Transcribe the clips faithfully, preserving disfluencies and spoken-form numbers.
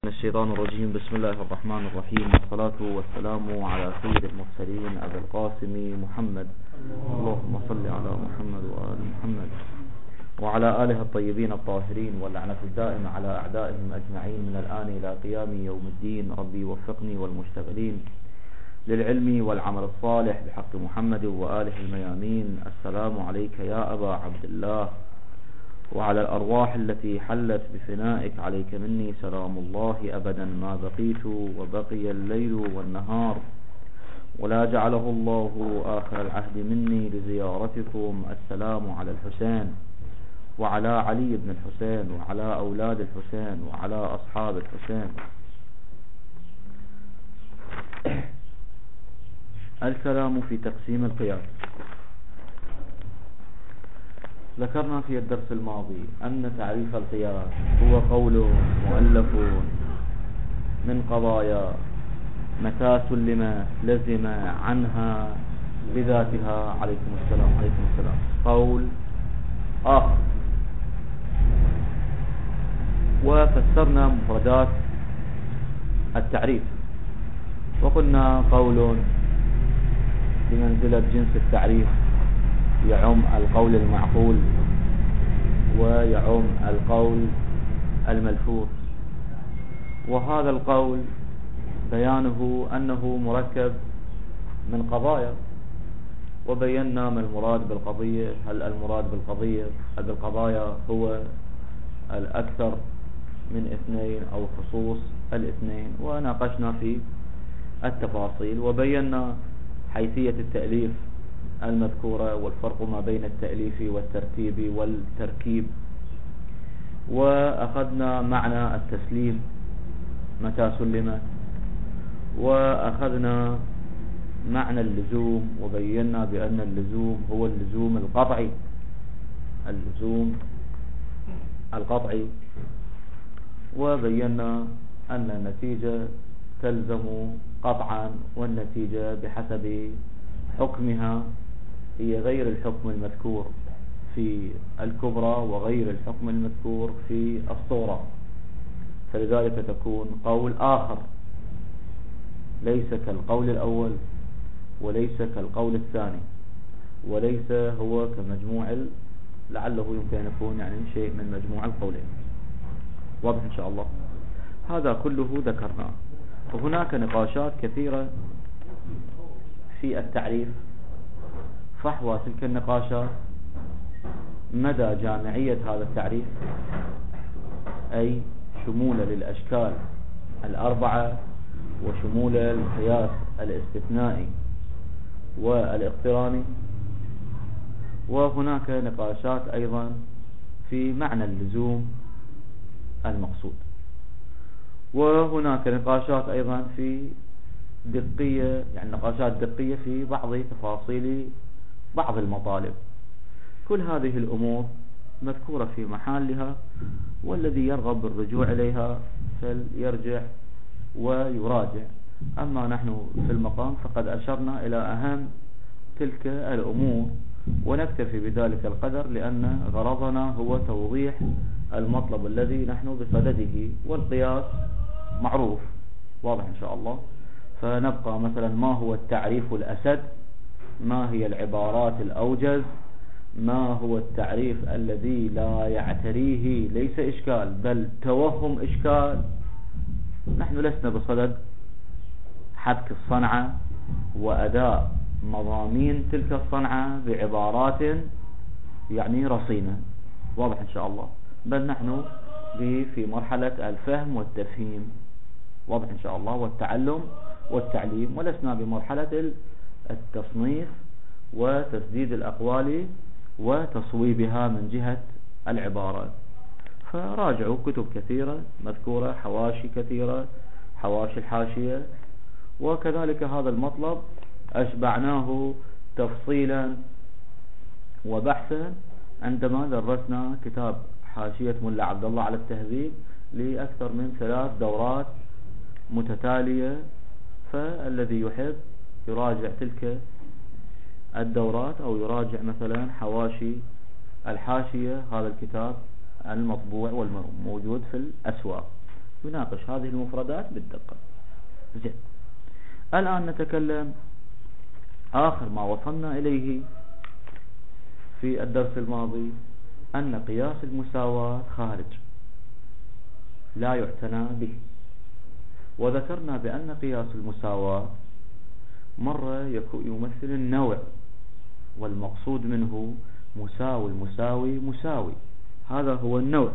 من الشيطان الرجيم. بسم الله الرحمن الرحيم، والصلاة والسلام على سيد المرسلين أبي القاسم محمد. اللهم صل على محمد وآل محمد وعلى آله الطيبين الطاهرين، واللعنة الدائمة على أعدائهم أجمعين من الآن إلى قيام يوم الدين. ربي وفقني والمشتغلين للعلم والعمل الصالح بحق محمد وآله الميامين. السلام عليك يا أبا عبد الله، وعلى الأرواح التي حلت بفنائك عليك مني سلام الله أبدا ما بقيت وبقي الليل والنهار، ولا جعله الله آخر العهد مني لزيارتكم. السلام على الحسين وعلى علي بن الحسين وعلى أولاد الحسين وعلى أصحاب الحسين. الكلام في تقسيم القياس. ذكرنا في الدرس الماضي أن تعريف القياس هو قول مؤلف من قضايا متى سلمت لزم عنها بذاتها. عليكم السلام عليكم السلام قول آخر. وفسرنا مفردات التعريف وقلنا قول بمنزلة جنس التعريف يعم القول المعقول ويعم القول الملفوظ، وهذا القول بيانه أنه مركب من قضايا، وبينا ما المراد بالقضية. هل المراد بالقضية بالقضايا هو الأكثر من اثنين أو خصوص الاثنين، وناقشنا في التفاصيل وبينا حيثية التأليف المذكورة والفرق ما بين التأليف والترتيب والتركيب، وأخذنا معنى التسليم متى سلمت، وأخذنا معنى اللزوم وبينا بأن اللزوم هو اللزوم القطعي اللزوم القطعي وبينا أن النتيجة تلزم قطعا، والنتيجة بحسب حكمها هي غير الحكم المذكور في الكبرى وغير الحكم المذكور في الصورة، فلذلك تكون قول آخر ليس كالقول الأول وليس كالقول الثاني وليس هو كمجموع ال... لعله يمكن أن يكون يعني شيء من مجموع القولين. واضح إن شاء الله. هذا كله ذكرناه. وهناك نقاشات كثيرة في التعريف، فحوى تلك النقاشات مدى جامعية هذا التعريف، أي شمول للأشكال الأربعة وشمول القياس الاستثنائي والاقتراني. وهناك نقاشات أيضا في معنى اللزوم المقصود، وهناك نقاشات أيضا في دقية، يعني نقاشات دقية في بعض تفاصيل بعض المطالب. كل هذه الأمور مذكورة في محلها، والذي يرغب بالرجوع إليها فليرجع ويراجع. أما نحن في المقام فقد أشرنا إلى أهم تلك الأمور، ونكتفي بذلك القدر لأن غرضنا هو توضيح المطلب الذي نحن بصدده، والقياس معروف واضح إن شاء الله. فنبقى مثلا ما هو التعريف الأسد، ما هي العبارات الأوجز، ما هو التعريف الذي لا يعتريه ليس إشكال بل توهم إشكال. نحن لسنا بصدد حبك الصنعة وأداء مضامين تلك الصنعة بعبارات يعني رصينة، واضح إن شاء الله، بل نحن في مرحلة الفهم والتفهيم، واضح إن شاء الله، والتعلم والتعليم، ولسنا بمرحلة التصنيف وتسديد الأقوال وتصويبها من جهة العبارات. فراجعوا كتب كثيرة مذكورة، حواشي كثيرة، حواشي الحاشية، وكذلك هذا المطلب أشبعناه تفصيلا وبحثا عندما درسنا كتاب حاشية ملا عبد الله على التهذيب لأكثر من ثلاث دورات متتالية. فالذي يحب يراجع تلك الدورات أو يراجع مثلا حواشي الحاشية، هذا الكتاب المطبوع والموجود في الأسواق. يناقش هذه المفردات بالدقة. زين، الآن نتكلم آخر ما وصلنا إليه في الدرس الماضي، أن قياس المساواة خارج لا يعتنى به، وذكرنا بأن قياس المساواة مرة يمثل النوع، والمقصود منه مساوي المساوي مساوي، هذا هو النوع.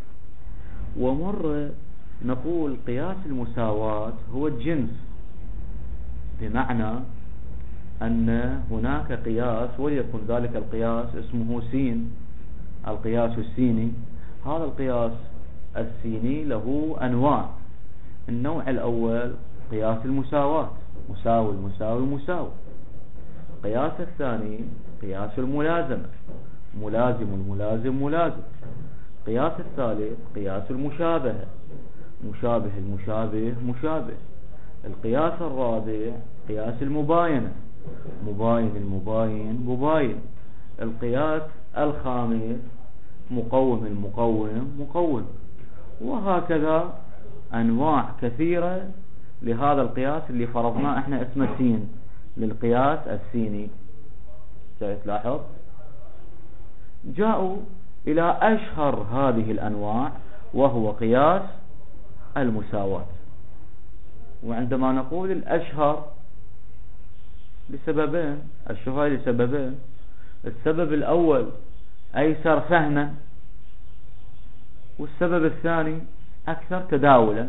ومرة نقول قياس المساواة هو الجنس، بمعنى أن هناك قياس وليكن ذلك القياس اسمه سين، القياس السيني. هذا القياس السيني له أنواع. النوع الأول قياس المساواة، مساوي المساوي مساوي. القياس الثاني قياس الملازمة، ملازم الملازم ملازم. القياس الثالث قياس المشابهة، مشابه المشابه مشابه. القياس الرابع قياس المباينة، مباين المباين مباين. القياس الخامس مقوم المقوم مقوم. وهكذا أنواع كثيرة لهذا القياس اللي فرضناه احنا اسمه سين، للقياس السيني. جاي تلاحظ؟ جاءوا إلى أشهر هذه الأنواع وهو قياس المساواة. وعندما نقول الأشهر لسببين، الشهرة لسببين. السبب الأول أيسر فهما، والسبب الثاني أكثر تداولا.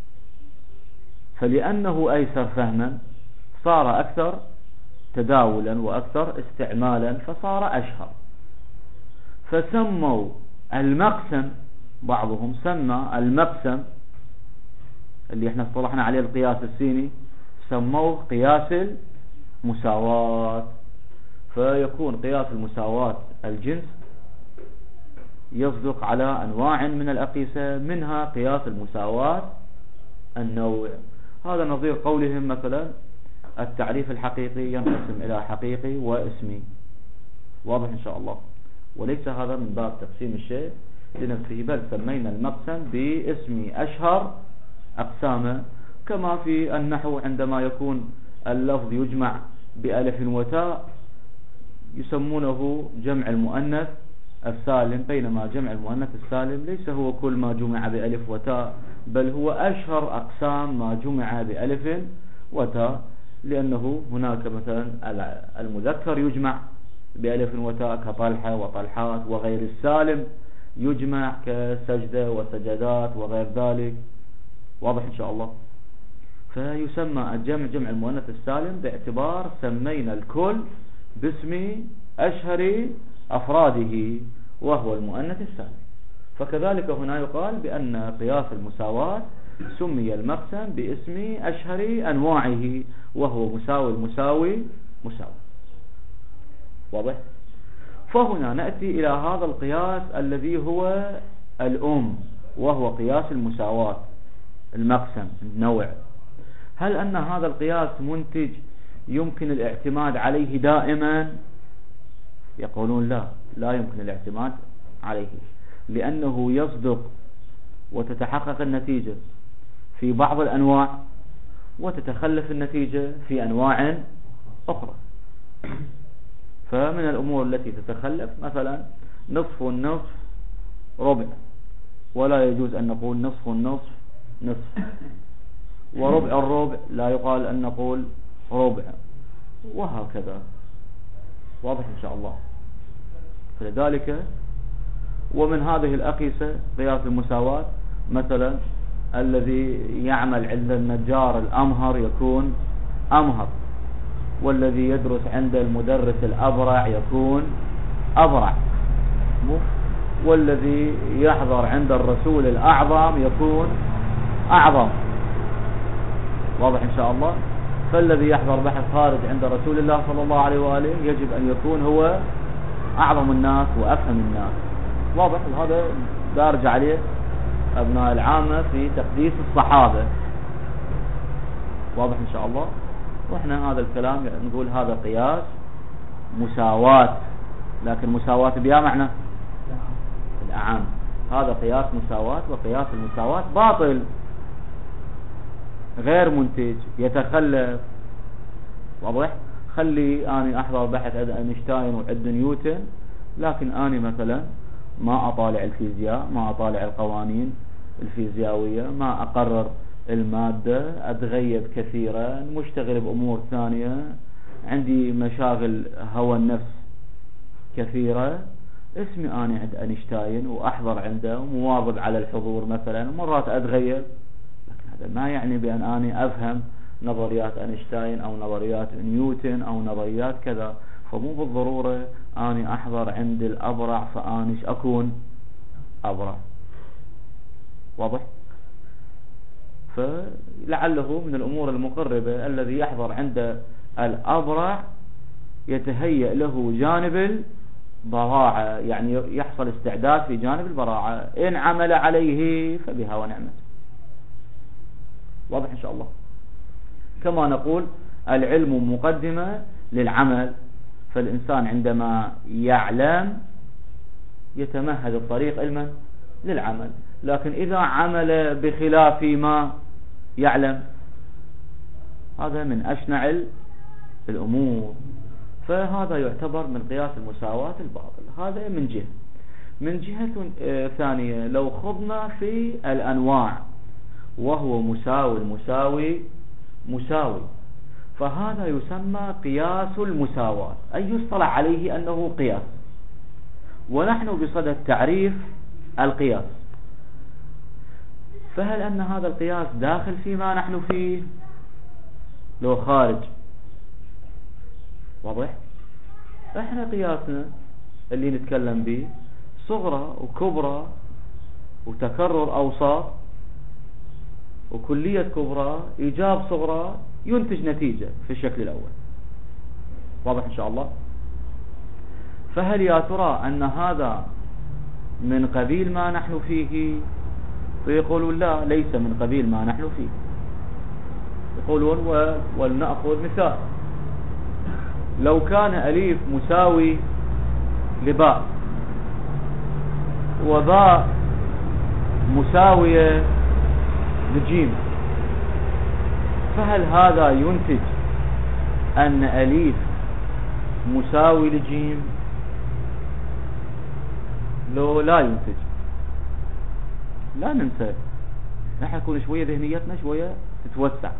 فلأنه أيسر فهما صار أكثر تداولا وأكثر استعمالا، فصار أشهر. فسموا المقسم، بعضهم سمى المقسم اللي احنا اصطلحنا عليه القياس السيني، سموه قياس المساواة. فيكون قياس المساواة الجنس يصدق على أنواع من الأقيسة، منها قياس المساواة النوع. هذا نظير قولهم مثلا التعريف الحقيقي ينقسم إلى حقيقي واسمي. واضح إن شاء الله؟ وليس هذا من باب تقسيم الشيء لنفسه، بل سمينا المقسم باسم أشهر أقسامه. كما في النحو عندما يكون اللفظ يجمع بألف وتاء يسمونه جمع المؤنث السالم، بينما جمع المؤنث السالم ليس هو كل ما جمع بألف وتاء، بل هو أشهر أقسام ما جمع بألف وتاء. لأنه هناك مثلا المذكر يجمع بألف وتاء كطلحة وطلحات، وغير السالم يجمع كسجدة وسجدات وغير ذلك. واضح إن شاء الله؟ فيسمى الجمع جمع المؤنث السالم باعتبار سمينا الكل باسم أشهر أفراده وهو المؤنث السالم. فكذلك هنا يقال بأن قياس المساواة سمي المقسم باسم أشهر أنواعه وهو مساوي المساوي مساوي. واضح؟ فهنا نأتي إلى هذا القياس الذي هو الأم، وهو قياس المساواة المقسم النوع. هل أن هذا القياس منتج يمكن الاعتماد عليه دائما؟ يقولون لا، لا يمكن الاعتماد عليه، لأنه يصدق وتتحقق النتيجة في بعض الأنواع وتتخلف النتيجة في أنواع أخرى. فمن الأمور التي تتخلف مثلا نصف النصف ربع، ولا يجوز أن نقول نصف النصف نصف، وربع الربع لا يقال أن نقول ربع، وهكذا. واضح إن شاء الله؟ فلذلك ومن هذه الأقيسة قياس المساواة مثلا الذي يعمل عند النجار الأمهر يكون أمهر، والذي يدرس عند المدرس الأبرع يكون أبرع، والذي يحضر عند الرسول الأعظم يكون أعظم. واضح إن شاء الله؟ فالذي يحضر بحث خارج عند رسول الله صلى الله عليه وآله يجب أن يكون هو أعظم الناس وأفهم الناس. واضح؟ هذا دارج عليه أبناء العامة في تقديس الصحابة. واضح إن شاء الله؟ وإحنا هذا الكلام نقول هذا قياس مساواة، لكن مساواة بها معنى الأعام. هذا قياس مساواة، وقياس المساواة باطل غير منتج يتخلف. واضح؟ خلي أنا أحضر بحث عند أينشتاين وعند نيوتن، لكن أنا مثلا ما أطالع الفيزياء، ما أطالع القوانين الفيزيائية، ما أقرر المادة، أتغيب كثيرا، مشتغل بأمور ثانية، عندي مشاغل هوى النفس كثيرة. اسمي أنا عند أينشتاين وأحضر عنده ومواظب على الحضور مثلا، مرات أتغيب، لكن هذا ما يعني بأن أنا أفهم نظريات أينشتاين أو نظريات نيوتن أو نظريات كذا. فمو بالضرورة أنا أحضر عند الأبرع فأنش أكون أبرع. واضح؟ فلعله من الأمور المقربة الذي يحضر عند الأبرع يتهيأ له جانب البراعة، يعني يحصل استعداد في جانب البراعة، إن عمل عليه فبها ونعمت. واضح إن شاء الله؟ كما نقول العلم مقدمة للعمل، فالإنسان عندما يعلم يتمهد الطريق علما للعمل، لكن إذا عمل بخلاف ما يعلم هذا من أشنع الأمور. فهذا يعتبر من قياس المساواة الباطل. هذا من جهة. من جهة ثانية لو خضنا في الأنواع وهو مساوي مساوي مساوي، فهذا يسمى قياس المساواة، أي يصطلح عليه أنه قياس، ونحن بصدد تعريف القياس. فهل أن هذا القياس داخل فيما نحن فيه لو خارج؟ واضح؟ احنا قياسنا اللي نتكلم به صغرى وكبرى وتكرر أوساط وكلية كبرى إيجاب صغرى ينتج نتيجة في الشكل الأول. واضح إن شاء الله؟ فهل يا ترى أن هذا من قبيل ما نحن فيه؟ فيقولون لا، ليس من قبيل ما نحن فيه. يقولون ولنأخذ مثال، لو كان أليف مساوي لباء وباء مساوية لجيم، فهل هذا ينتج أن أليف مساوي لجيم؟ لو لا ينتج. لا ننسى، نحن نكون شوية ذهنيتنا شوية تتوسع.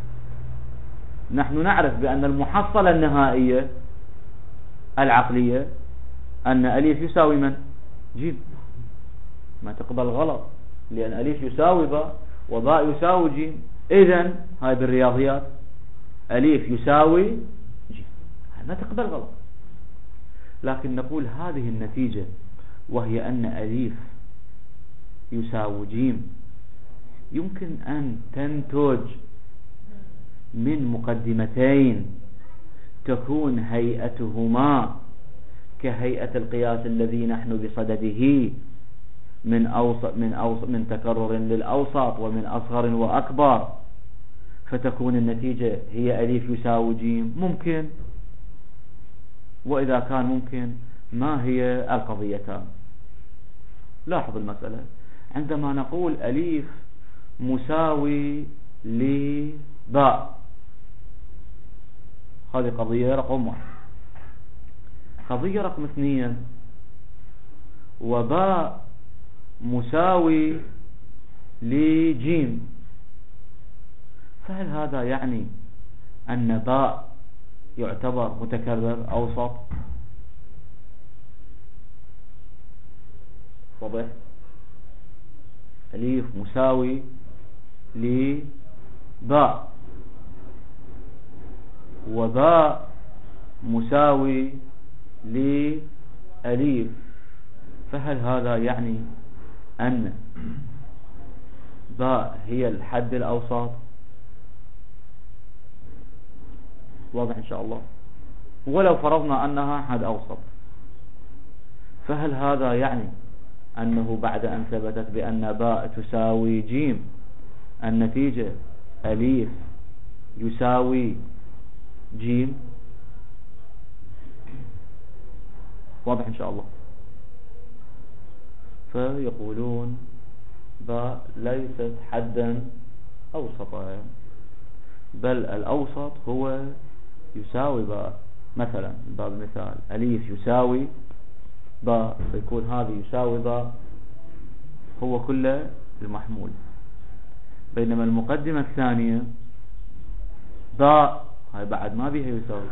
نحن نعرف بأن المحصلة النهائية العقلية أن أليف يساوي من؟ جيم. ما تقبل غلط، لأن أليف يساوي باء وباء يساوي جيم. إذن هاي بالرياضيات أليف يساوي جيم، ما تقبل غلط. لكن نقول هذه النتيجة وهي أن أليف يساوي جيم يمكن أن تنتج من مقدمتين تكون هيئتهما كهيئة القياس الذي نحن بصدده، من أوسط من أوسط من تكرر للأوسط ومن أصغر وأكبر، فتكون النتيجة هي أليف يساوي جيم. ممكن. وإذا كان ممكن ما هي القضيتان؟ لاحظ المسألة، عندما نقول أليف مساوي لباء، هذه قضية رقم واحد. قضية رقم اثنين، وباء مساوي لجيم، فهل هذا يعني أن باء يعتبر متكرر أوسط؟ واضح؟ أليف مساوي لباء وباء مساوي لأليف، فهل هذا يعني أن باء هي الحد الأوسط؟ واضح إن شاء الله؟ ولو فرضنا أنها حد أوسط، فهل هذا يعني أنه بعد أن ثبتت بأن باء تساوي جيم النتيجة أليف يساوي جيم؟ واضح إن شاء الله؟ فيقولون باء ليست حدا أوسطا، بل الأوسط هو يساوي باء. مثلا باب المثال أليف يساوي باء، فيكون هذه يساوي باء هو كله المحمول. بينما المقدمة الثانية باء هاي بعد ما بيها يساوي،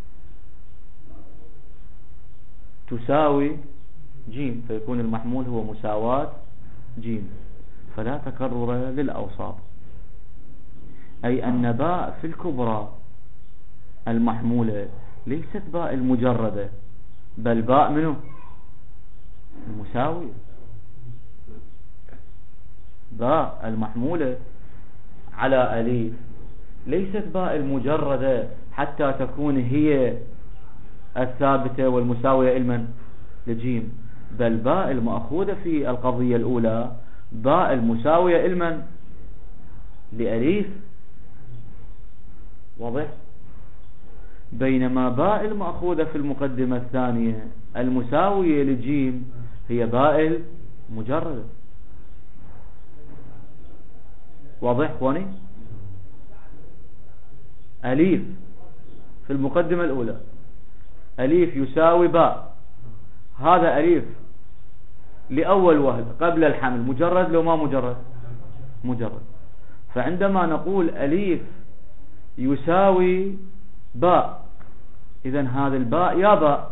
تساوي جيم، فيكون المحمول هو مساواة جيم، فلا تكرر للأوساط. أي أن باء في الكبرى المحمولة ليست باء المجردة، بل باء منه المساوية. باء المحمولة على أليف ليست باء المجردة حتى تكون هي الثابتة والمساوية لمن؟ لجيم، بل باء المأخوذة في القضية الأولى باء المساوية لمن؟ لأليف. واضح؟ بينما باء المأخوذة في المقدمة الثانية المساوية لجيم هي باء المجردة. واضح اخواني؟ أليف في المقدمة الأولى أليف يساوي باء، هذا أليف لأول وهلة قبل الحمل مجرد لو ما مجرد؟ مجرد. فعندما نقول أليف يساوي باء، إذن هذا الباء يا باء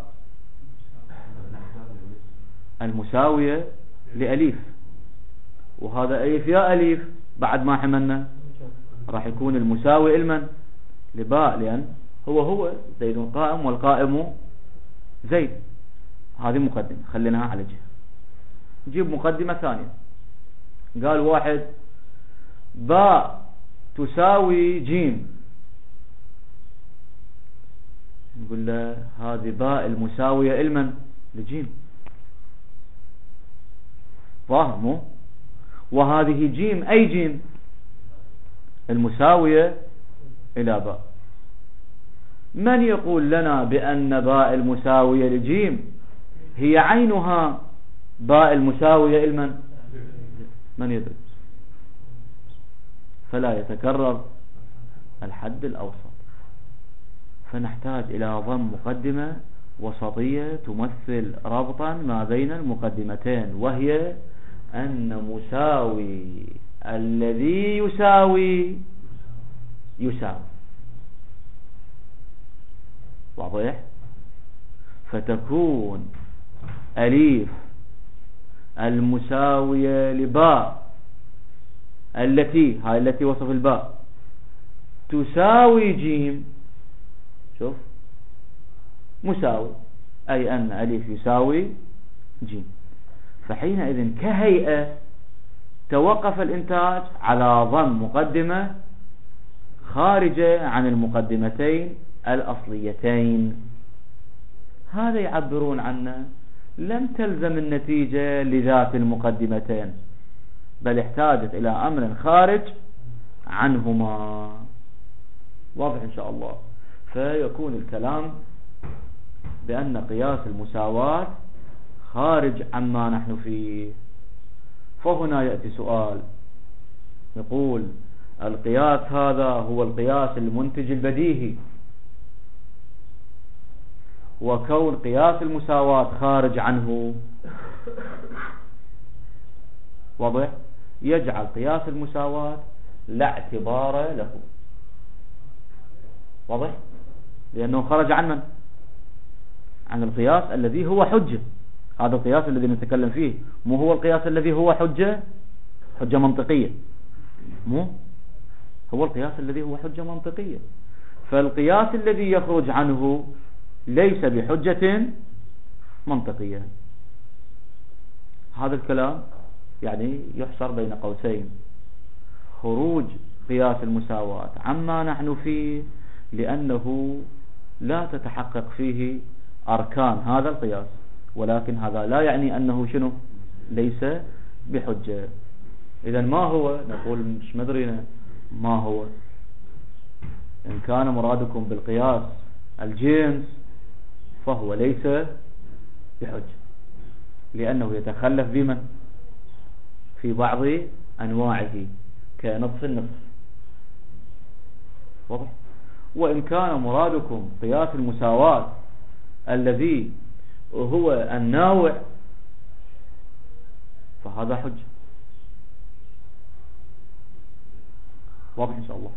المساوية لأليف، وهذا أليف يا أليف بعد ما حملنا راح يكون المساوي لمن؟ لباء، لأن هو هو زيد قائم والقائم زيد. هذه مقدمة خليناها على جهة. نجيب مقدمة ثانية. قال واحد باء تساوي جيم، نقول له هذه باء المساوية لمن؟ لجيم. ظاهر مو؟ وهذه جيم أي جيم؟ المساوية إلى باء. من يقول لنا بأن باء المساوية لجيم هي عينها باء المساوية لمن؟ من يدري؟ فلا يتكرر الحد الأوسط، فنحتاج إلى ضم مقدمة وسطية تمثل ربطا ما بين المقدمتين، وهي أن مساوي الذي يساوي يساوي. واضح؟ فتكون أليف المساوية لباء التي هاي التي وصف الباء تساوي جيم. شوف مساوي أي أن أليف يساوي جيم، فحينئذ كهيئة توقف الإنتاج على ضم مقدمة خارجة عن المقدمتين الأصليتين. هذا يعبرون عنه لم تلزم النتيجة لذات المقدمتين، بل احتاجت إلى أمر خارج عنهما. واضح إن شاء الله. فيكون الكلام بأن قياس المساواة خارج عما نحن فيه. فهنا يأتي سؤال يقول القياس هذا هو القياس المنتج البديهي، وكون قياس المساواة خارج عنه واضح يجعل قياس المساواة لا اعتبار له. واضح؟ لأنه خرج عن من؟ عن القياس الذي هو حجة. هذا القياس الذي نتكلم فيه مو هو القياس الذي هو حجة حجة منطقية، مو هو القياس الذي هو حجة منطقية. فالقياس الذي يخرج عنه ليس بحجة منطقية. هذا الكلام يعني يحصر بين قوسين، خروج قياس المساواة عما نحن فيه لأنه لا تتحقق فيه أركان هذا القياس، ولكن هذا لا يعني أنه شنو ليس بحجة. إذن ما هو؟ نقول مش مدرينا ما هو. إن كان مرادكم بالقياس الجنس فهو ليس بحجة، لأنه يتخلف بمن؟ في بعض أنواعه كنصف النصف. واضح. وإن كان مرادكم قياس المساواة الذي هو الناوع فهذا حجة، واضح إن شاء الله.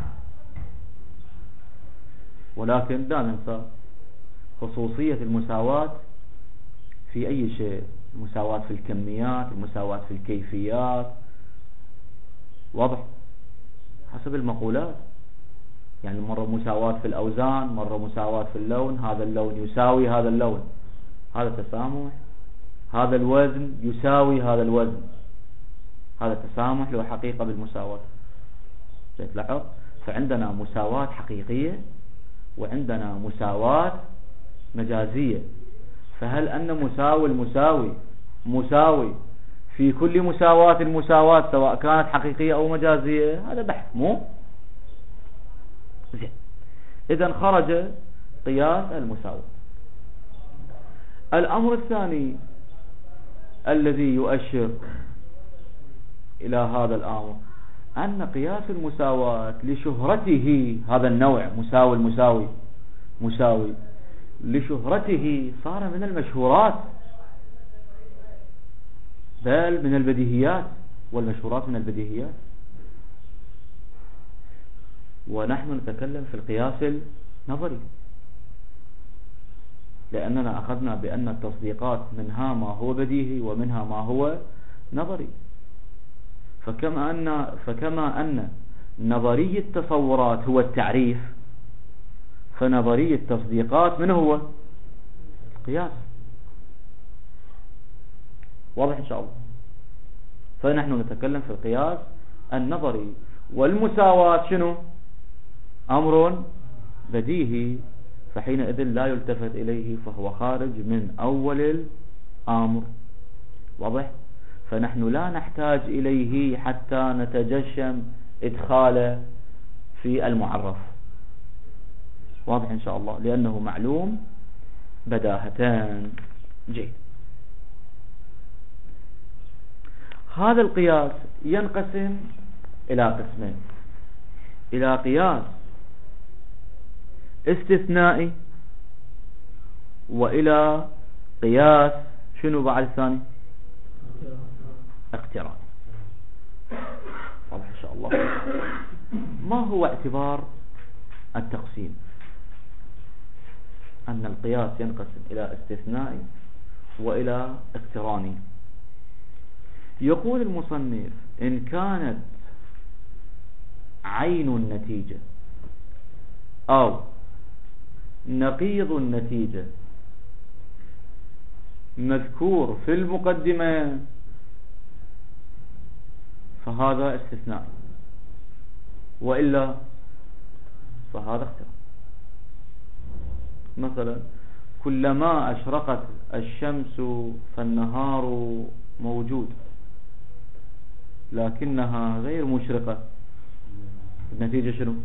ولكن لا ننسى خصوصية المساواة في أي شيء، المساواة في الكميات، المساواة في الكيفيات، واضح، حسب المقولات. يعني مرة مساواة في الأوزان، مرة مساواة في اللون، هذا اللون يساوي هذا اللون، هذا تسامح. هذا الوزن يساوي هذا الوزن، هذا تسامح له حقيقة بالمساواة. لاحظ، فعندنا مساواة حقيقية وعندنا مساواة مجازية. فهل أن مساوي المساوي مساوي في كل مساواة المساواة سواء كانت حقيقية أو مجازية؟ هذا بحث مو زين. إذن خرج قياس المساواة. الأمر الثاني الذي يؤشر إلى هذا الأمر أن قياس المساواة لشهرته، هذا النوع مساوي المساوي مساوي لشهرته صار من المشهورات، بل من البديهيات، والمشهورات من البديهيات. ونحن نتكلم في القياس النظري، لأننا أخذنا بأن التصديقات منها ما هو بديهي ومنها ما هو نظري. فكما أن فكما أن نظري التصورات هو التعريف، فنظري التصديقات من هو القياس، واضح إن شاء الله. فنحن نتكلم في القياس النظري. والمساواة شنو؟ أمر بديهي، فحينئذ لا يلتفت إليه، فهو خارج من أول الأمر، واضح. فنحن لا نحتاج إليه حتى نتجشم إدخاله في المعرف، واضح إن شاء الله، لأنه معلوم بداهتان. جيد. هذا القياس ينقسم إلى قسمين: إلى قياس استثنائي، وإلى قياس شنو بعد الثاني؟ اقتران. واضح إن شاء الله. ما هو اعتبار التقسيم؟ أن القياس ينقسم إلى استثنائي وإلى اقتراني. يقول المصنف: إن كانت عين النتيجة أو نقيض النتيجة مذكور في المقدمة فهذا استثناء، وإلا فهذا اختلاف. مثلا: كلما أشرقت الشمس فالنهار موجود، لكنها غير مشرقة، النتيجة شنو؟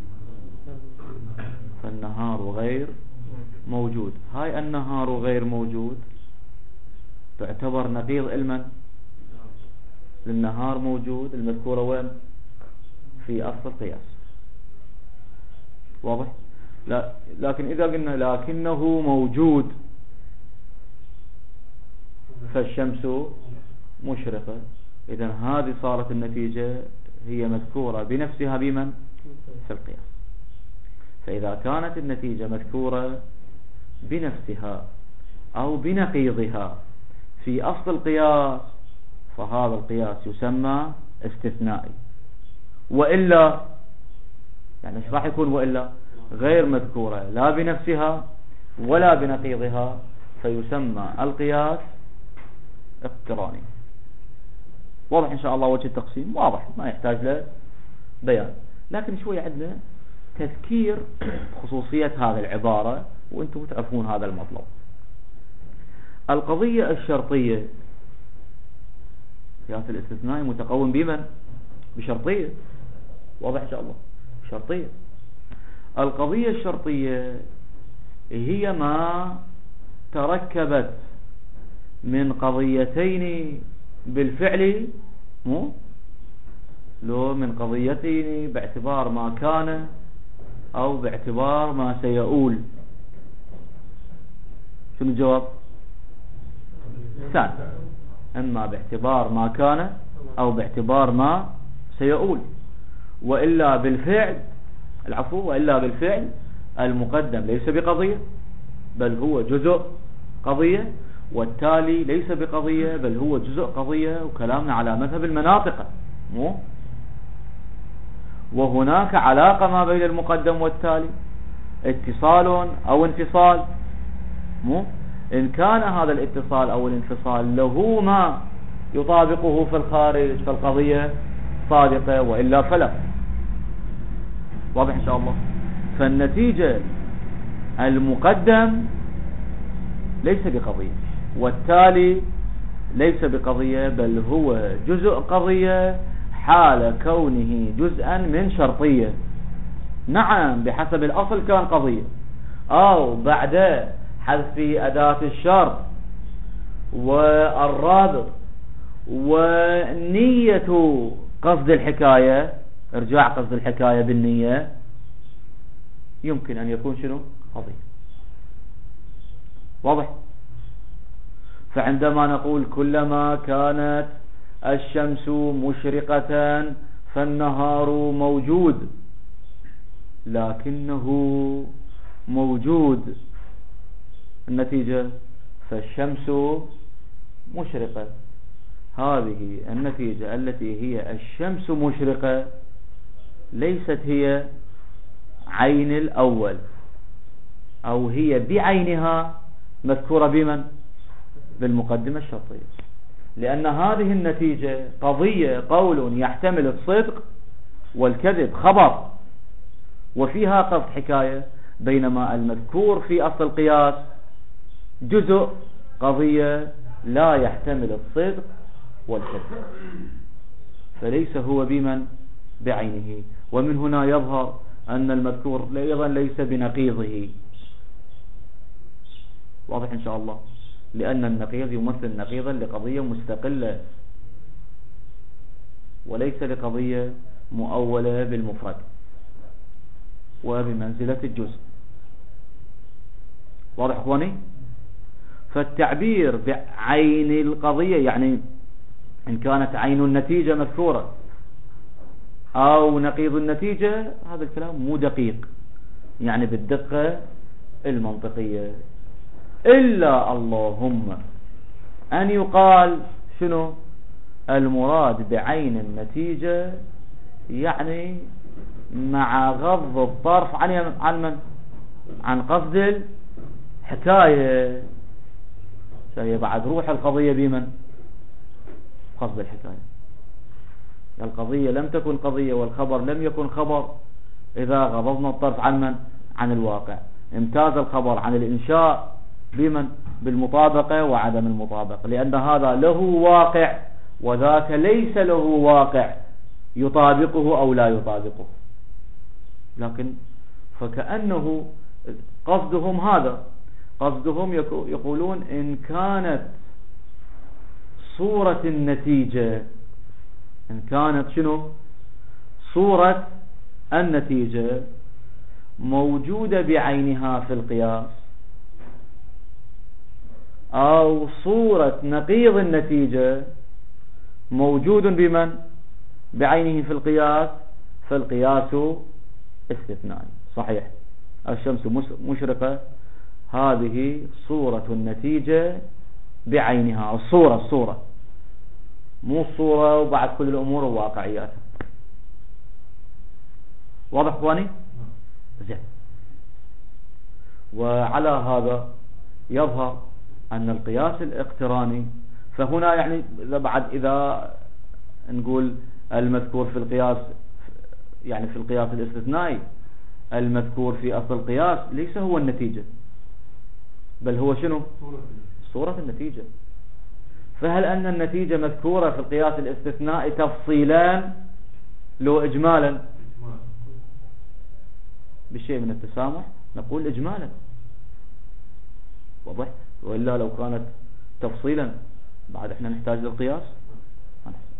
فالنهار غير موجود. هاي النهار غير موجود تعتبر نقيض المن للنهار موجود المذكورة وين؟ في أصل القياس، واضح. لا، لكن إذا قلنا لكنه موجود فالشمس مشرقة، إذن هذه صارت النتيجة هي مذكورة بنفسها بمن؟ في القياس. فإذا كانت النتيجة مذكورة بنفسها أو بنقيضها في أصل القياس فهذا القياس يسمى استثنائي. وإلا يعني ايش راح يكون؟ وإلا غير مذكورة لا بنفسها ولا بنقيضها، فيسمى القياس اقتراني. واضح إن شاء الله وجه التقسيم؟ واضح، ما يحتاج له بيان. لكن شوي عندنا تذكير خصوصية هذه العبارة وانتم تعرفون هذا المطلب. القضية الشرطية، قياس الاستثنائي متقوم بمن؟ بشرطية، واضح إن شاء الله، شرطية. القضية الشرطية هي ما تركبت من قضيتين بالفعل، مو لو من قضيتين باعتبار ما كان أو باعتبار ما سيؤول؟ شنو الجواب؟ الثاني، إما باعتبار ما كان أو باعتبار ما سيؤول. وإلا بالفعل العفو وإلا بالفعل المقدم ليس بقضية بل هو جزء قضية، والتالي ليس بقضية بل هو جزء قضية، وكلامنا على مذهب المناطق. مو وهناك علاقة ما بين المقدم والتالي، اتصال أو انفصال. مو إن كان هذا الاتصال أو الانفصال له ما يطابقه في الخارج فالقضية صادقة، وإلا فلا. واضح إن شاء الله؟ فالنتيجة المقدم ليس بقضية، والتالي ليس بقضية بل هو جزء قضية حال كونه جزءا من شرطية. نعم بحسب الأصل كان قضية، أو بعد حذف أداة الشرط والرابط ونية قصد الحكاية، ارجاع قصد الحكاية بالنية، يمكن أن يكون شنو؟ قضية. واضح؟ فعندما نقول كلما كانت الشمس مشرقة فالنهار موجود، لكنه موجود، النتيجة فالشمس مشرقة. هذه النتيجة التي هي الشمس مشرقة ليست هي عين الأول، أو هي بعينها مذكورة بمن؟ بالمقدمة الشرطية، لأن هذه النتيجة قضية، قول يحتمل الصدق والكذب، خبر وفيها قصد حكاية، بينما المذكور في أصل القياس جزء قضية لا يحتمل الصدق والكذب، فليس هو بمن؟ بعينه. ومن هنا يظهر أن المذكور أيضا ليس بنقيضه. واضح إن شاء الله؟ لأن النقيض يمثل نقيضا لقضية مستقلة وليس لقضية مؤولة بالمفرد وبمنزلة الجزء. واضح اخواني؟ فالتعبير بعين القضية يعني إن كانت عين النتيجة مذكورة أو نقيض النتيجة، هذا الكلام مو دقيق يعني بالدقة المنطقية، إلا اللهم أن يقال شنو؟ المراد بعين النتيجة يعني مع غض الطرف عن عن من؟ عن قصد الحكاية. هي بعد روح القضية بمن؟ قصد الحكاية. القضية لم تكن قضية والخبر لم يكن خبر إذا غضضنا الطرف عن من؟ عن الواقع. امتاز الخبر عن الإنشاء بمن؟ بالمطابقة وعدم المطابقة، لأن هذا له واقع وذاك ليس له واقع يطابقه أو لا يطابقه. لكن فكأنه قصدهم هذا، قصدهم يقولون إن كانت صورة النتيجة، إن كانت شنو؟ صورة النتيجة موجودة بعينها في القياس، أو صورة نقيض النتيجة موجود بمن؟ بعينه في القياس، فالقياس استثنائي. صحيح الشمس مشرقة هذه صورة النتيجة بعينها، الصورة الصورة مو الصورة وبعد كل الأمور وواقعياتها. واضح اخواني؟ زين. وعلى هذا يظهر أن القياس الاقتراني، فهنا يعني إذا بعد إذا نقول المذكور في القياس يعني في القياس الاستثنائي المذكور في أصل القياس ليس هو النتيجة بل هو شنو؟ صورة النتيجة. فهل أن النتيجة مذكورة في القياس الاستثنائي تفصيلا لو إجمالا؟ بشيء من التسامح نقول إجمالا. واضح؟ وإلا لو كانت تفصيلا بعد احنا نحتاج للقياس.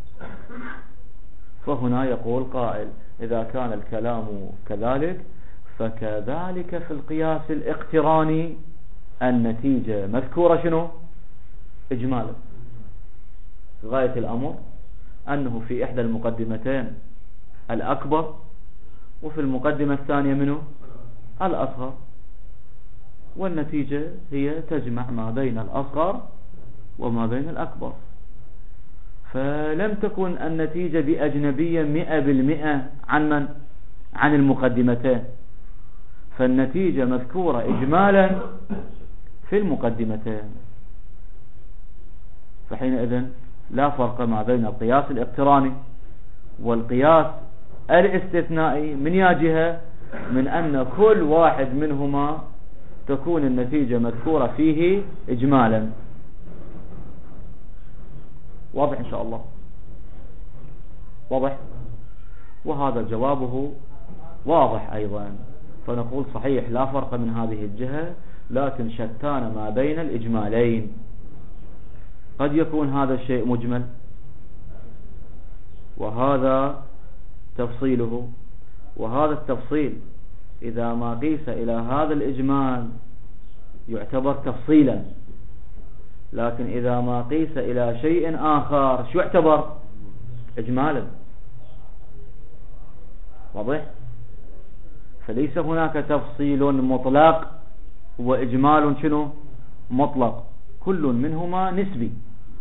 فهنا يقول قائل إذا كان الكلام كذلك فكذلك في القياس الاقتراني النتيجة مذكورة شنو؟ إجمالا. غاية الأمر أنه في إحدى المقدمتين الأكبر، وفي المقدمة الثانية منه الأصغر، والنتيجة هي تجمع ما بين الأصغر وما بين الأكبر. فلم تكن النتيجة بأجنبية مئة بالمئة عن من؟ عن المقدمتين، فالنتيجة مذكورة إجمالا في المقدمتين. فحينئذ لا فرق ما بين القياس الاقتراني والقياس الاستثنائي من يا جهة، من أن كل واحد منهما تكون النتيجة مذكورة فيه إجمالا. واضح إن شاء الله؟ واضح؟ وهذا جوابه واضح أيضا. فنقول صحيح لا فرق من هذه الجهة، لكن شتان ما بين الإجمالين. قد يكون هذا الشيء مجمل وهذا تفصيله، وهذا التفصيل إذا ما قيس إلى هذا الإجمال يعتبر تفصيلا، لكن إذا ما قيس إلى شيء آخر شو يعتبر؟ إجمالا. واضح؟ فليس هناك تفصيل مطلق وإجمال شنو؟ مطلق، كل منهما نسبي.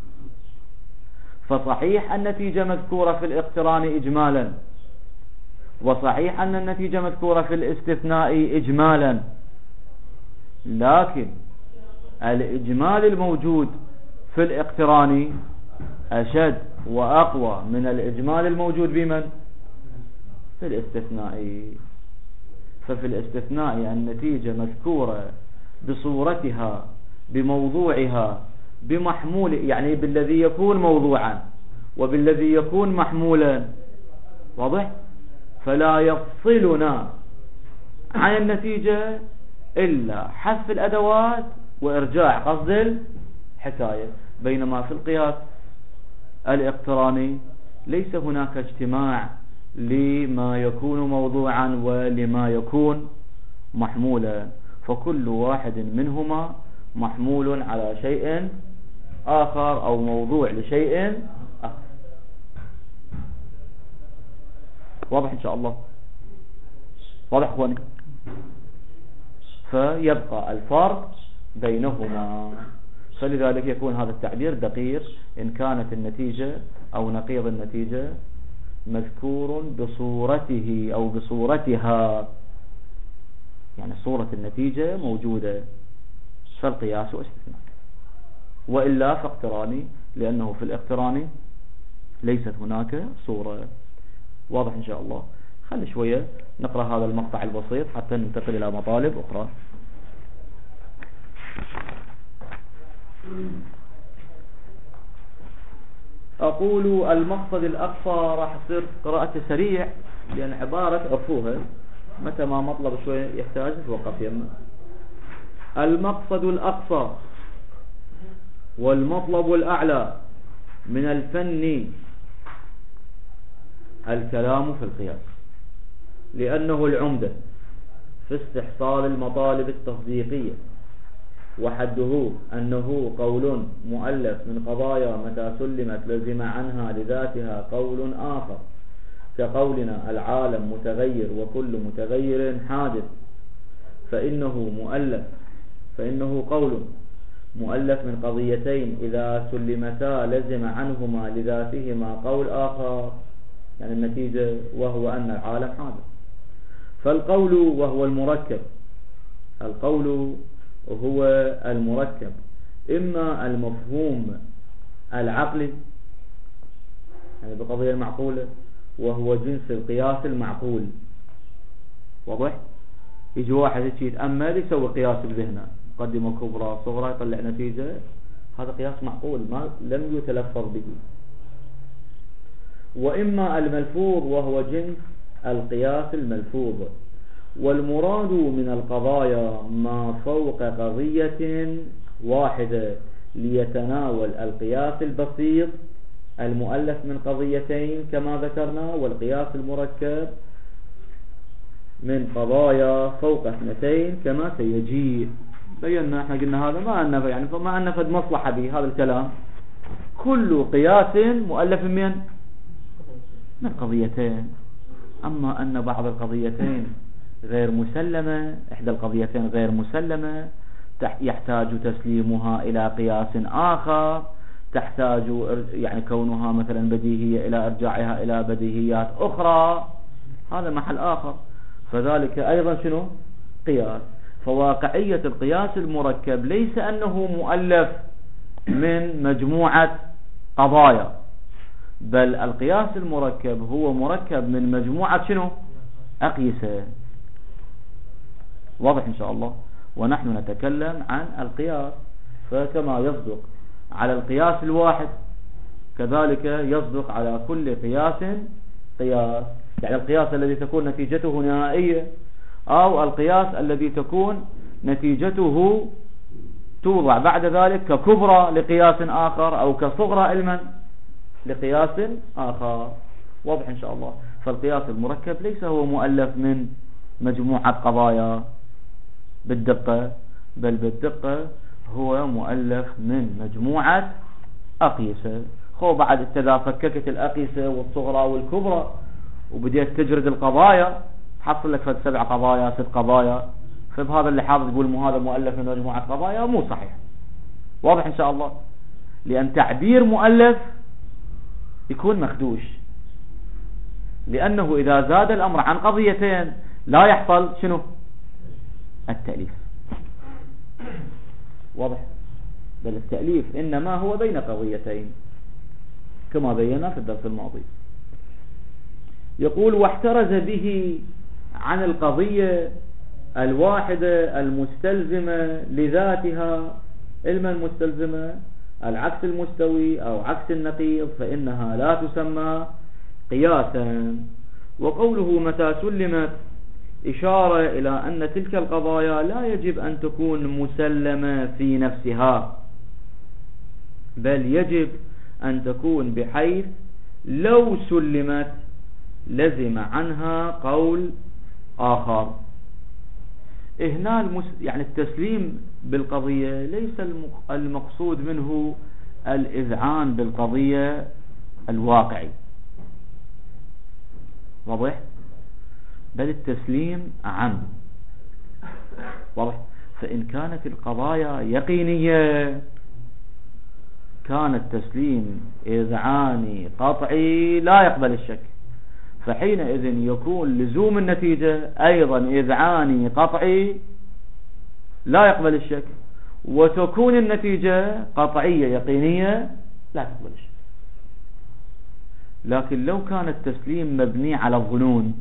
فصحيح النتيجة مذكورة في الاقتران إجمالا، وصحيح أن النتيجة مذكورة في الاستثناء إجمالا، لكن الإجمال الموجود في الاقتران أشد وأقوى من الإجمال الموجود بمن؟ في الاستثناء. ففي الاستثناء النتيجة مذكورة بصورتها بموضوعها بمحمول، يعني بالذي يكون موضوعا وبالذي يكون محمولا. واضح؟ فلا يفصلنا عن النتيجة إلا حذف الأدوات وإرجاع قصد الحكاية. بينما في القياس الاقتراني ليس هناك اجتماع لما يكون موضوعا ولما يكون محمولا، فكل واحد منهما محمول على شيء آخر أو موضوع لشيء آخر. واضح إن شاء الله؟ واضح أخواني؟ فيبقى الفرق بينهما. فلذلك يكون هذا التعبير دقيق إن كانت النتيجة أو نقيض النتيجة مذكور بصورته أو بصورتها، يعني صورة النتيجة موجودة، فالقياس استثناء. وإلا فاقتراني، لأنه في الاقتراني ليست هناك صورة. واضح إن شاء الله؟ خلي شوية نقرأ هذا المقطع البسيط حتى ننتقل إلى مطالب أخرى. أقول المقصد الأقصى، راح تصير قراءة سريع لأن عبارة عرفوها، متى ما مطلب شوية يحتاج توقف يمه. المقصد الأقصى والمطلب الأعلى من الفن الكلام في القياس، لأنه العمدة في استحصال المطالب التصديقية، وحده أنه قول مؤلف من قضايا متى سلمت لزم عنها لذاتها قول آخر، كقولنا العالم متغير وكل متغير حادث، فإنه مؤلف فإنه قول مؤلف من قضيتين إذا سلمتا لزم عنهما لذاتهما قول آخر، يعني النتيجة وهو أن العالم حادث. فالقول وهو المركب، القول هو المركب، إما المفهوم العقلي يعني بقضية معقولة، وهو جنس القياس المعقول. واضح؟ يجي واحد يتأمل يسوي قياس بذهنه، مقدمة كبرى صغرى يطلع نتيجة، هذا قياس معقول ما لم يتلفظ به. وإما الملفوظ وهو جنس القياس الملفوظ، والمراد من القضايا ما فوق قضية واحدة ليتناول القياس البسيط المؤلف من قضيتين كما ذكرنا، والقياس المركب من قضايا فوق اثنتين كما سيجيء. بينا احنا قلنا هذا ما أن يعني ما أن فد مصلحة به هذا الكلام. كل قياس مؤلف من من قضيتين. أما أن بعض القضيتين غير مسلمة، إحدى القضيتين غير مسلمة يحتاج تسليمها إلى قياس آخر، تحتاج يعني كونها مثلا بديهية إلى إرجاعها إلى بديهيات أخرى، هذا محل آخر، فذلك أيضا شنو؟ قياس. فواقعية القياس المركب ليس أنه مؤلف من مجموعة قضايا، بل القياس المركب هو مركب من مجموعة شنو؟ أقيسة. واضح إن شاء الله. ونحن نتكلم عن القياس، فكما يصدق على القياس الواحد كذلك يصدق على كل قياس قياس. يعني القياس الذي تكون نتيجته نهائية، أو القياس الذي تكون نتيجته توضع بعد ذلك ككبرى لقياس آخر أو كصغرى علما لقياس آخر. واضح إن شاء الله. فالقياس المركب ليس هو مؤلف من مجموعة قضايا بالدقة، بل بالدقة هو مؤلف من مجموعة أقيسة. خو بعد إذا فككت الأقيسة والصغرى والكبرى وبديت تجرد القضايا تحصل لك سبع قضايا ست قضايا، فبهذا اللي حافظ يقول مو هذا مؤلف من مجموعة قضايا، مو صحيح. واضح إن شاء الله. لأن تعبير مؤلف يكون مخدوش، لأنه إذا زاد الأمر عن قضيتين لا يحصل شنو؟ التأليف. واضح. بل التأليف إنما هو بين قضيتين كما بينا في الدرس الماضي. يقول واحترز به عن القضية الواحدة المستلزمة لذاتها، علما المستلزمة العكس المستوي أو عكس النقيض، فإنها لا تسمى قياسا. وقوله متى سلمت إشارة إلى أن تلك القضايا لا يجب أن تكون مسلمة في نفسها، بل يجب أن تكون بحيث لو سلمت لزم عنها قول آخر. هنا المس... يعني التسليم بالقضية ليس المقصود منه الإذعان بالقضية الواقعي، واضح؟ بل التسليم أعم. واضح؟ فإن كانت القضايا يقينية كان التسليم إذعاني قطعي لا يقبل الشك، فحينئذ يكون لزوم النتيجة أيضا إذعاني قطعي لا يقبل الشك، وتكون النتيجة قطعية يقينية لا تقبل الشك. لكن لو كان التسليم مبني على الظنون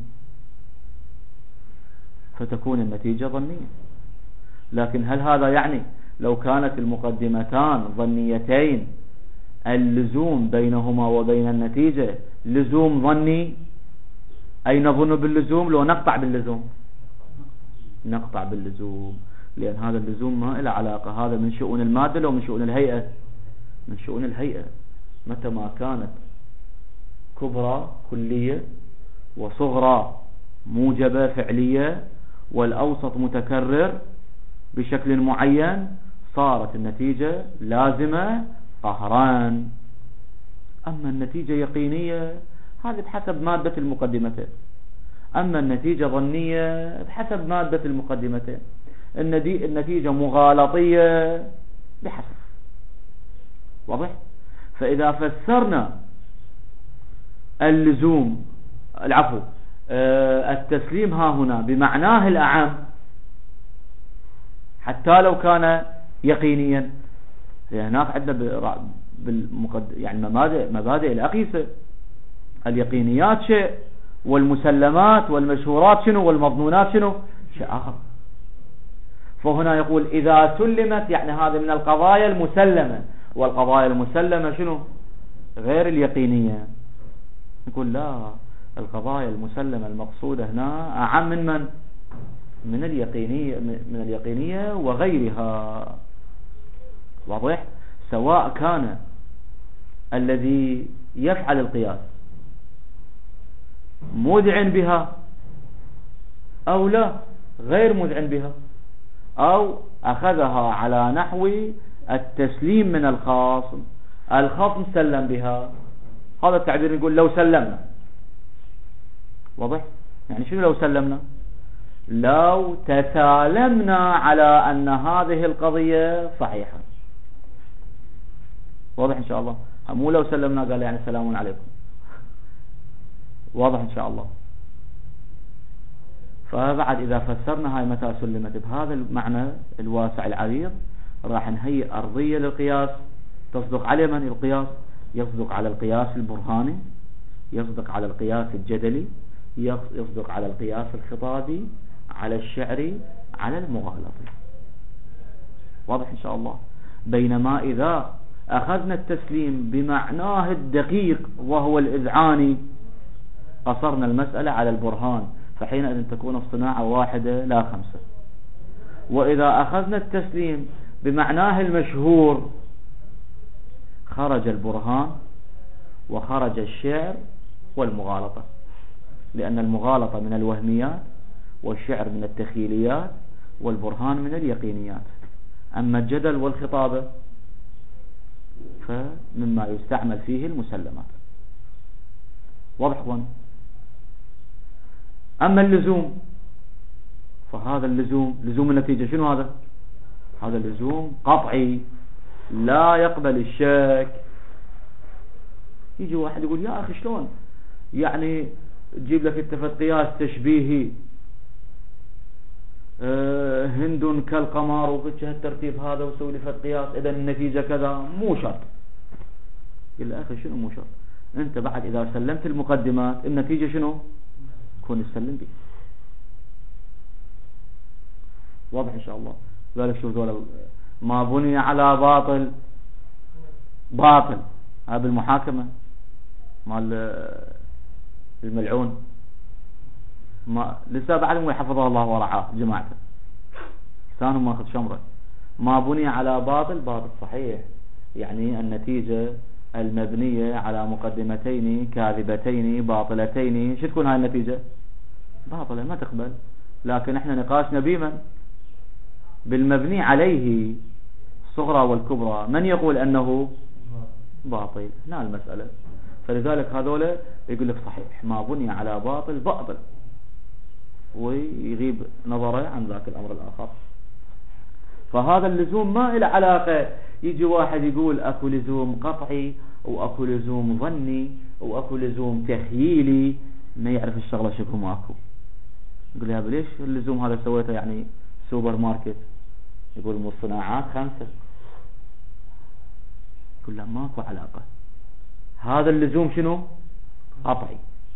فتكون النتيجة ظنية. لكن هل هذا يعني لو كانت المقدمتان ظنيتين اللزوم بينهما وبين النتيجة لزوم ظني، أي نظن باللزوم لو نقطع باللزوم؟ نقطع باللزوم، لأن هذا اللزوم ما له علاقة، هذا من شؤون المادة لو من شؤون الهيئة؟ من شؤون الهيئة. متى ما كانت كبرى كلية وصغرى موجبة فعلية والأوسط متكرر بشكل معين صارت النتيجة لازمة قهران. أما النتيجة يقينية هذه بحسب مادة المقدمتين، أما النتيجة ظنية بحسب مادة المقدمتين، النتيجة مغالطية بحسب. واضح؟ فإذا فسرنا اللزوم العفو التسليم ها هنا بمعناه الأعم حتى لو كان يقينيا، هناك عندنا بالمقد... يعني مبادئ مبادئ الأقيسة، اليقينيات شيء والمسلمات والمشهورات شنو والمظنونات شنو شيء آخر. فهنا يقول إذا سلمت يعني هذا من القضايا المسلمة، والقضايا المسلمة شنو غير اليقينية. نقول لا، القضايا المسلمة المقصودة هنا أعم من من من اليقينية من اليقينية وغيرها. واضح؟ سواء كان الذي يفعل القياس مودع بها أو لا غير مذعن بها، أو أخذها على نحو التسليم من الخاصم، الخصم سلم بها. هذا التعبير نقول لو سلمنا. واضح؟ يعني شنو لو سلمنا؟ لو تسالمنا على أن هذه القضية صحيحة. واضح إن شاء الله؟ مو لو سلمنا قال يعني السلام عليكم. واضح إن شاء الله؟ فبعد إذا فسرنا هاي متى سلمت بهذا المعنى الواسع العريض، راح نهيئ أرضية للقياس تصدق على من؟ القياس يصدق على القياس البرهاني، يصدق على القياس الجدلي، يصدق على القياس الخطابي، على الشعري، على المغالطي. واضح إن شاء الله؟ بينما إذا أخذنا التسليم بمعناه الدقيق وهو الإذعاني قصرنا المسألة على البرهان، فحينئذ تكون الصناعة واحدة لا خمسة. وإذا أخذنا التسليم بمعناه المشهور خرج البرهان وخرج الشعر والمغالطة، لأن المغالطة من الوهميات والشعر من التخيليات والبرهان من اليقينيات. أما الجدل والخطابة فمما يستعمل فيه المسلمات. واضح اخوان؟ أما اللزوم فهذا اللزوم لزوم النتيجة شنو هذا؟ هذا اللزوم قطعي لا يقبل الشك. يجي واحد يقول يا أخي شلون يعني تجيب لك اتفت قياس تشبيهي أه هند كالقمر وفتش الترتيب هذا وسوي لي فت قياس إذا النتيجة كذا. مو شرط. يقول له أخي شنو مو شرط؟ أنت بعد إذا سلمت المقدمات النتيجة شنو؟ كون السلم به. واضح إن شاء الله؟ ذلك شوف ذولا ما بني على باطل باطل. هذا بالمحاكمة مال الملعون ما لسه بعد ما يحفظه الله ورعاه جماعته ثانهم ما أخذ شمره. ما بني على باطل باطل صحيح، يعني النتيجة المبنية على مقدمتين كاذبتين باطلتين شو تكون هاي النتيجة؟ باطلة ما تقبل. لكن احنا نقاشنا بمن؟ بالمبني عليه الصغرى والكبرى. من يقول أنه باطل؟ هنا المسألة. فلذلك هذول يقول لك صحيح ما بني على باطل باطل، ويغيب نظره عن ذاك الأمر الآخر. فهذا اللزوم ما إله علاقة. يجي واحد يقول أكو لزوم قطعي وأكو لزوم ظني وأكو لزوم تخيلي، ما يعرف الشغلة شكو ماكو. يقول يا ليش اللزوم هذا سويته يعني سوبر ماركت؟ يقول مو الصناعات خمسة. يقول لا ماكو علاقة. هذا اللزوم شنو؟ قطعي،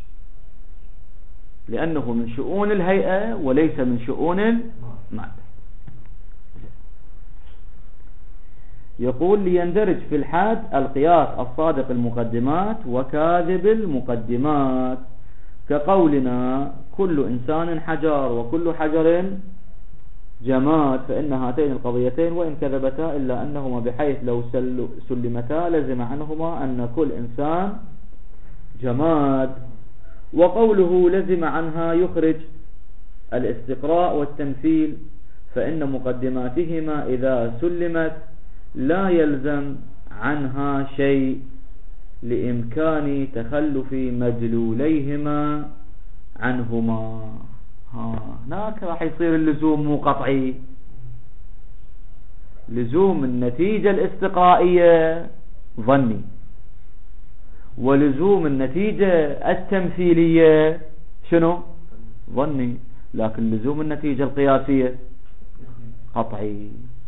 لأنه من شؤون الهيئة وليس من شؤون المادة. يقول ليندرج في الحد القياس الصادق المقدمات وكاذب المقدمات، كقولنا كل إنسان حجر وكل حجر جماد، فإن هاتين القضيتين وإن كذبتا إلا أنهما بحيث لو سلمتا لزم عنهما أن كل إنسان جماد. وقوله لزم عنها يخرج الاستقراء والتمثيل، فإن مقدماتهما إذا سلمت لا يلزم عنها شيء لإمكان تخلف مدلوليهما عنهما. ها هناك راح يصير اللزوم مو قطعي. لزوم النتيجة الاستقرائية ظني، ولزوم النتيجة التمثيلية شنو؟ ظني. لكن لزوم النتيجة القياسية قطعي.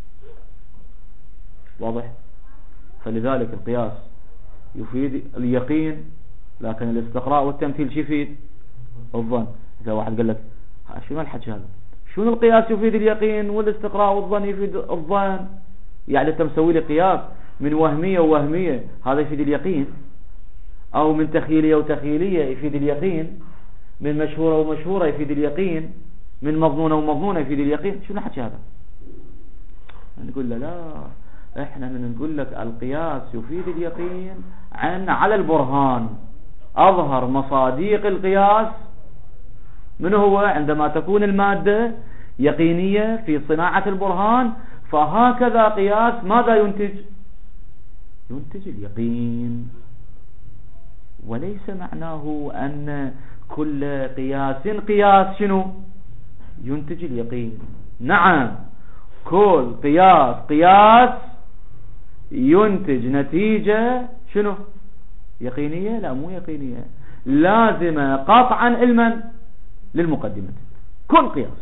واضح؟ فلذلك القياس يفيد اليقين، لكن الاستقراء والتمثيل شو يفيد؟ الظن. إذا واحد قال لك شنو الحكي هذا؟ شنو القياس يفيد اليقين والاستقراء والظن يفيد الظن؟ يعني انت مسوي لي قياس من وهمية ووهمية هذا يفيد اليقين، او من تخيلية وتخيلية يفيد اليقين، من مشهورة ومشهورة يفيد اليقين، من مضمونة ومضمونة يفيد اليقين. شنو الحكي هذا؟ نقول له لا، احنا من نقول لك القياس يفيد اليقين عن على البرهان. اظهر مصاديق القياس من هو؟ عندما تكون المادة يقينية في صناعة البرهان، فهكذا قياس ماذا ينتج؟ ينتج اليقين. وليس معناه أن كل قياس قياس شنو؟ ينتج اليقين. نعم، كل قياس قياس ينتج نتيجة شنو؟ يقينية؟ لا، مو يقينية، لازمة قطعا علما للمقدمة. كل قياس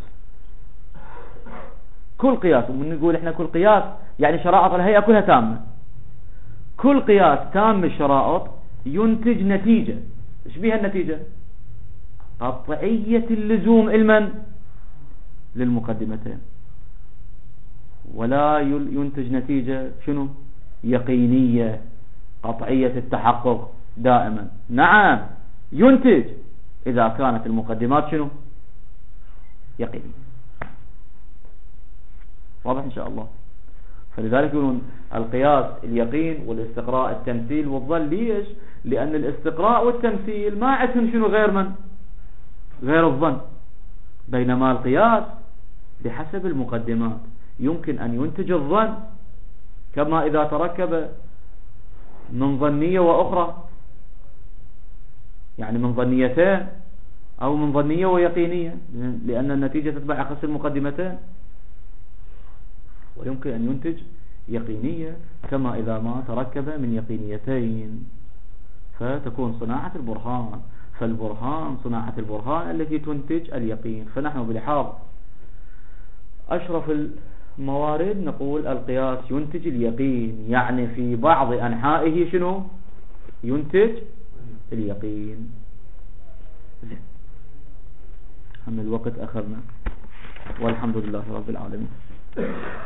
كل قياس ومن نقول احنا كل قياس يعني شرائط الهيئة كلها تامة. كل قياس تام الشرائط ينتج نتيجة. ايش بيها النتيجة؟ قطعية اللزوم علما للمقدمتين، ولا ينتج نتيجة شنو؟ يقينية قطعية التحقق دائما. نعم ينتج إذا كانت المقدمات شنو؟ يقينية. واضح إن شاء الله. فلذلك يقولون القياس اليقين والاستقراء التمثيل والظن. ليش؟ لأن الاستقراء والتمثيل ما عندهم شنو غير من؟ غير الظن. بينما القياس بحسب المقدمات يمكن أن ينتج الظن، كما إذا تركب من ظنية وأخرى، يعني من ظنيتين أو من ظنية ويقينية، لأن النتيجة تتبع أخص المقدمتين. ويمكن أن ينتج يقينية كما إذا ما تركب من يقينيتين، فتكون صناعة البرهان. فالبرهان صناعة البرهان التي تنتج اليقين. فنحن بلحاظ أشرف الموارد نقول القياس ينتج اليقين، يعني في بعض أنحائه شنو؟ ينتج اليقين. زين، هم الوقت أخذنا، والحمد لله رب العالمين.